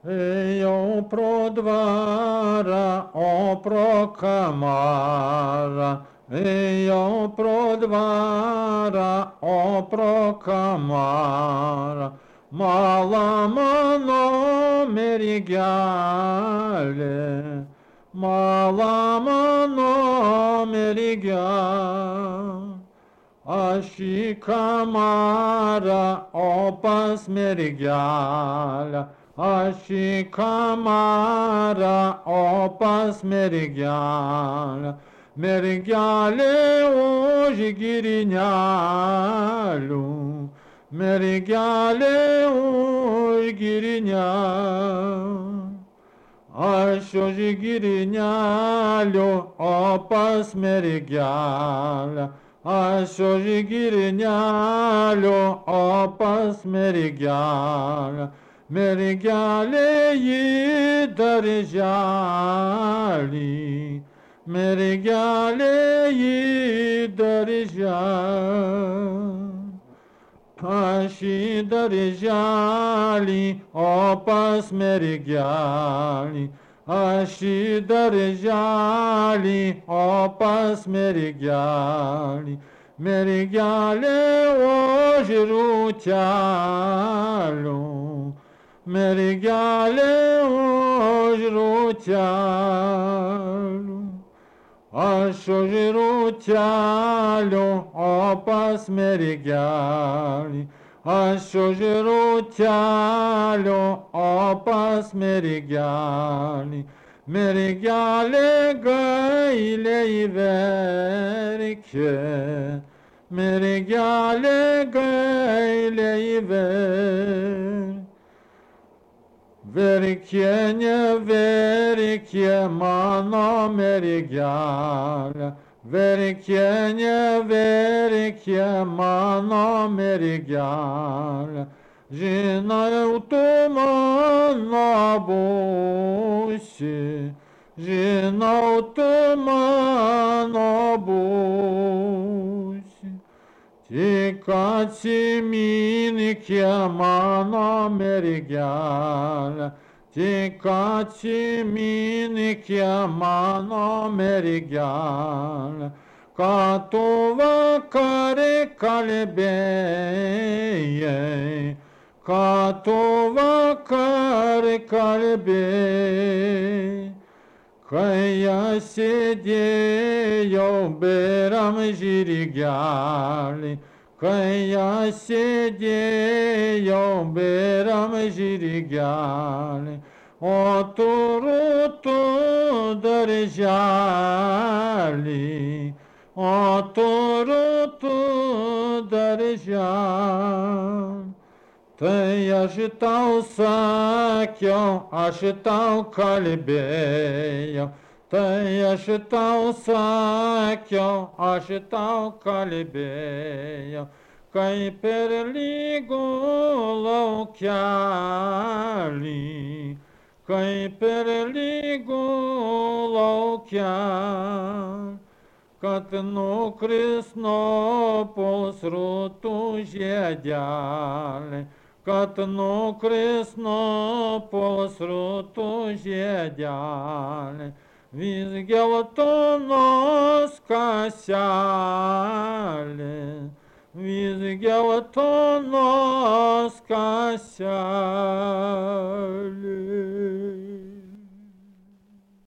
Ėjau pro dvarą, o pro kamarą. Ėjau pro dvarą, o pro kamarą. Mala mano mergelė, mala mano mergelė. Aš į kamarą, o pas mergelę. Aš į kamarą, o pas mergelę. Mergelė už girnelių, mergelė už girnelių. Aš už girnelių, o pas mergelę. Aš už girnelių, o pas mergelę. Mergelė į darželį, mergelė į darželį. Aš į darželį, o pas mergelį. Aš į darželį, o pas mergelį. Mergelė už rūtelių, mergelė už rūtelių. Aš už rūtelių, o pas mergelį. Aš už rūtelių, o pas mergelį. Mergelė gailiai verkė, mergelė gailiai verkė. Verkė, neverkė mano mergelė, verkė, neverkė mano mergelė. Žinau, tu mano būsi, žinau, tu mano būsi. Tik atsiminkė mano mergelę, tik atsiminkė mano mergelę, ką tu vakare kalbėjai, ką tu vakare kalbėjai. Kai aš sėdėjau beram žirgelį, kai aš sėdėjau beram žirgelį, o tu rūtų darželį, o tu rūtų darželį. Tai aš tau sakiau, aš tau kalbėjau, tai aš tau sakiau, aš tau kalbėjau, kai per lygų laukelį, kai per lygų laukelį, kad nukris nuo puls rūtų žiedelį, kad nukris nuo puls rūtų žiedelį, vis geltonos kaselės, vis geltonos kaselės.